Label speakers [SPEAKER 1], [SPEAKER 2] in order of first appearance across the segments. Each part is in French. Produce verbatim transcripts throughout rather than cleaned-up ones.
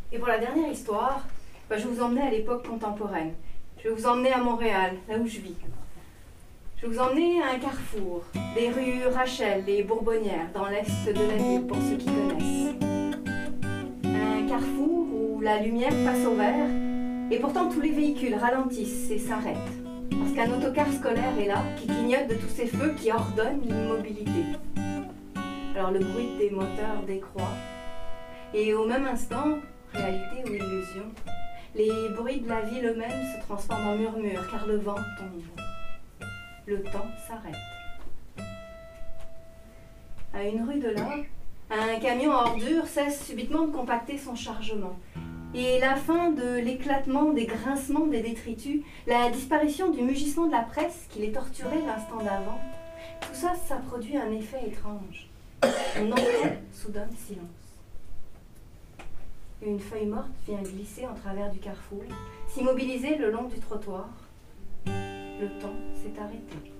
[SPEAKER 1] Et pour la dernière histoire, bah, je vais vous emmener à l'époque contemporaine. Je vais vous emmener à Montréal, là où je vis. Je vais vous emmener à un carrefour, des rues Rachel et Bourbonnière, dans l'est de la ville, pour ceux qui connaissent. Un carrefour où la lumière passe au vert, et pourtant tous les véhicules ralentissent et s'arrêtent. Parce qu'un autocar scolaire est là, qui clignote de tous ces feux qui ordonnent l'immobilité. Alors le bruit des moteurs décroît, et au même instant, réalité ou illusion, les bruits de la ville eux-mêmes se transforment en murmures, car le vent tombe. Le temps s'arrête. À une rue de là, un camion à ordures cesse subitement de compacter son chargement. Et la fin de l'éclatement, des grincements, des détritus, la disparition du mugissement de la presse qui les torturait l'instant d'avant, tout ça, ça produit un effet étrange. On entend soudain silence. Une feuille morte vient glisser en travers du carrefour, s'immobiliser le long du trottoir. Le temps s'est arrêté.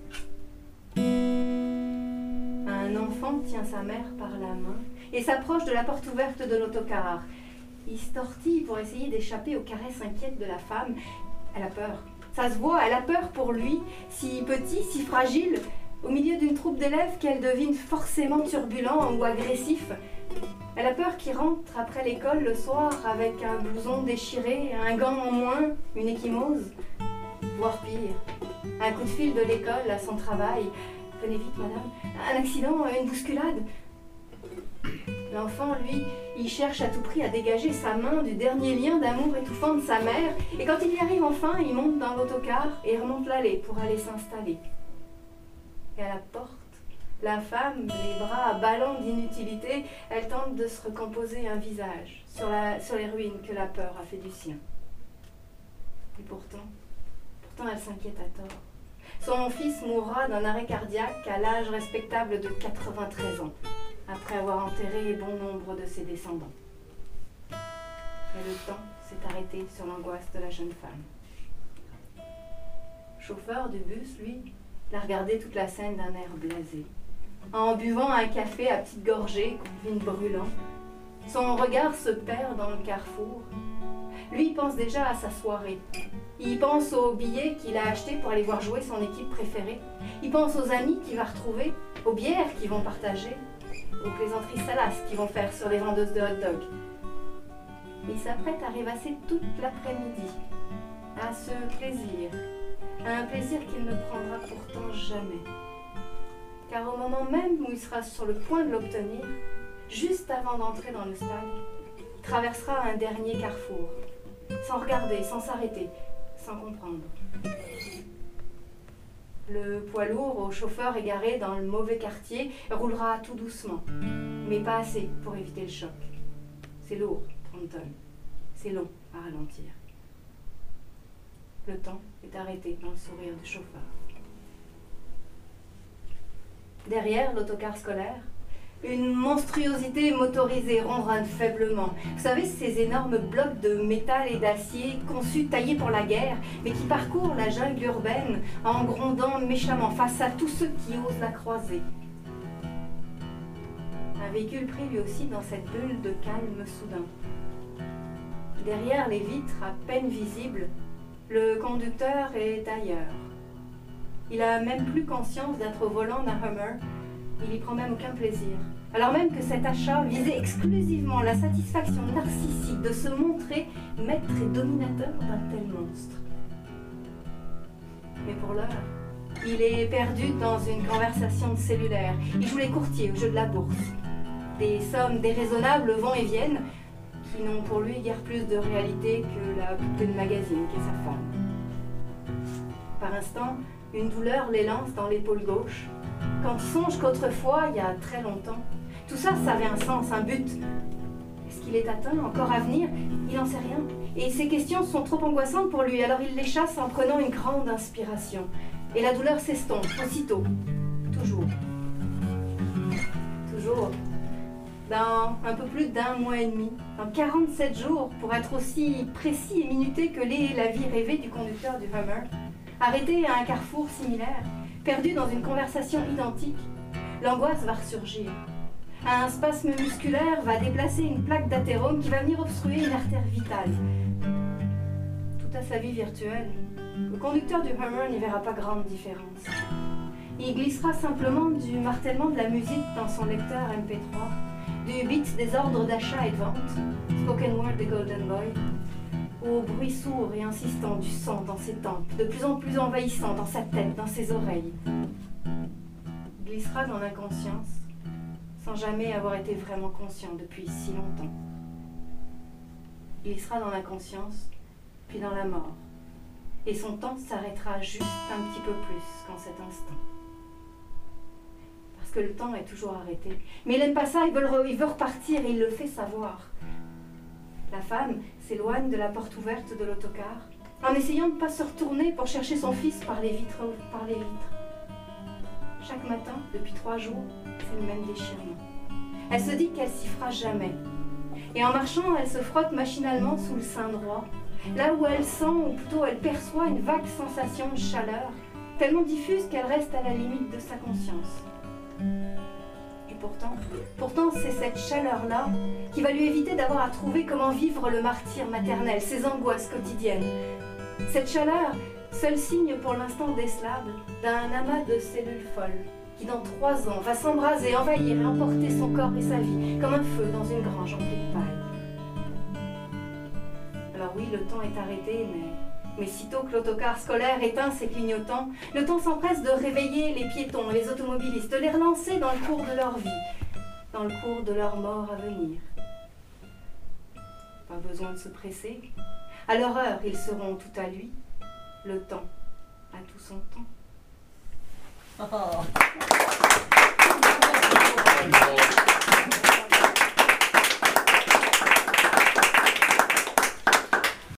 [SPEAKER 1] Un enfant tient sa mère par la main et s'approche de la porte ouverte de l'autocar. Il se tortille pour essayer d'échapper aux caresses inquiètes de la femme. Elle a peur. Ça se voit, elle a peur pour lui, si petit, si fragile, au milieu d'une troupe d'élèves qu'elle devine forcément turbulent ou agressif. Elle a peur qu'il rentre après l'école le soir avec un blouson déchiré, un gant en moins, une échymose, voire pire. Un coup de fil de l'école à son travail. Venez vite, madame. Un accident, une bousculade. L'enfant, lui, il cherche à tout prix à dégager sa main du dernier lien d'amour étouffant de sa mère. Et quand il y arrive enfin, il monte dans l'autocar et remonte l'allée pour aller s'installer. Et à la porte, la femme, les bras ballants d'inutilité, elle tente de se recomposer un visage sur, la, sur les ruines que la peur a fait du sien. Et pourtant, pourtant elle s'inquiète à tort. Son fils mourra d'un arrêt cardiaque à l'âge respectable de quatre-vingt-treize ans, après avoir enterré bon nombre de ses descendants. Mais le temps s'est arrêté sur l'angoisse de la jeune femme. Le chauffeur du bus, lui, l'a regardé toute la scène d'un air blasé. En buvant un café à petites gorgées, qu'on vine brûlant, son regard se perd dans le carrefour. Lui, il pense déjà à sa soirée. Il pense aux billets qu'il a achetés pour aller voir jouer son équipe préférée. Il pense aux amis qu'il va retrouver, aux bières qu'ils vont partager, aux plaisanteries salaces qu'ils vont faire sur les vendeuses de hot-dog. Il s'apprête à rêvasser toute l'après-midi, à ce plaisir, à un plaisir qu'il ne prendra pourtant jamais. Car au moment même où il sera sur le point de l'obtenir, juste avant d'entrer dans le stade, il traversera un dernier carrefour, sans regarder, sans s'arrêter, sans comprendre. Le poids lourd au chauffeur égaré dans le mauvais quartier roulera tout doucement, mais pas assez pour éviter le choc. C'est lourd, trente tonnes. C'est long à ralentir. Le temps est arrêté dans le sourire du chauffeur. Derrière l'autocar scolaire, une monstruosité motorisée ronronne faiblement. Vous savez, ces énormes blocs de métal et d'acier conçus, taillés pour la guerre, mais qui parcourent la jungle urbaine en grondant méchamment face à tous ceux qui osent la croiser. Un véhicule pris lui aussi dans cette bulle de calme soudain. Derrière les vitres à peine visibles, le conducteur est ailleurs. Il a même plus conscience d'être au volant d'un Hummer. Il y prend même aucun plaisir. Alors même que cet achat visait exclusivement la satisfaction narcissique de se montrer maître et dominateur d'un tel monstre. Mais pour l'heure, il est perdu dans une conversation de cellulaire. Il joue les courtiers au jeu de la bourse. Des sommes déraisonnables vont et viennent, qui n'ont pour lui guère plus de réalité que la poupée de magazine qu'est sa femme. Par instant, une douleur l'élance dans l'épaule gauche. Quand il songe qu'autrefois, il y a très longtemps, tout ça, ça avait un sens, un but. Est-ce qu'il est atteint, encore à venir? Il n'en sait rien. Et ces questions sont trop angoissantes pour lui, alors il les chasse en prenant une grande inspiration. Et la douleur s'estompe, aussitôt. Toujours. Toujours. Dans un peu plus d'un mois et demi, dans quarante-sept jours, pour être aussi précis et minuté que l'est la vie rêvée du conducteur du Hummer, arrêté à un carrefour similaire, perdu dans une conversation identique, l'angoisse va ressurgir. Un spasme musculaire va déplacer une plaque d'athérome qui va venir obstruer une artère vitale. Tout à sa vie virtuelle, le conducteur du Hummer n'y verra pas grande différence. Il glissera simplement du martèlement de la musique dans son lecteur M P trois, du beat des ordres d'achat et de vente, spoken word des Golden Boy, au bruit sourd et insistant du son dans ses tempes, de plus en plus envahissant dans sa tête, dans ses oreilles. Il glissera dans l'inconscience, sans jamais avoir été vraiment conscient depuis si longtemps. Il glissera dans l'inconscience, puis dans la mort. Et son temps s'arrêtera juste un petit peu plus qu'en cet instant. Parce que le temps est toujours arrêté. Mais il n'aime pas ça, il veut, le, il veut repartir et il le fait savoir. La femme s'éloigne de la porte ouverte de l'autocar, en essayant de ne pas se retourner pour chercher son fils par les vitres. Par les vitres. Chaque matin, depuis trois jours, c'est le même déchirement. Elle se dit qu'elle s'y fera jamais. Et en marchant, elle se frotte machinalement sous le sein droit, là où elle sent, ou plutôt elle perçoit une vague sensation de chaleur, tellement diffuse qu'elle reste à la limite de sa conscience. Et pourtant, pourtant c'est cette chaleur-là qui va lui éviter d'avoir à trouver comment vivre le martyre maternel, ses angoisses quotidiennes. Cette chaleur, seul signe pour l'instant décelable d'un amas de cellules folles, qui dans trois ans va s'embraser, envahir et emporter son corps et sa vie, comme un feu dans une grange emplie de paille. Alors oui, le temps est arrêté, mais... Mais sitôt que l'autocar scolaire éteint ses clignotants, le temps s'empresse de réveiller les piétons et les automobilistes, de les relancer dans le cours de leur vie, dans le cours de leur mort à venir. Pas besoin de se presser. À leur heure, ils seront tout à lui. Le temps a tout son temps. Oh.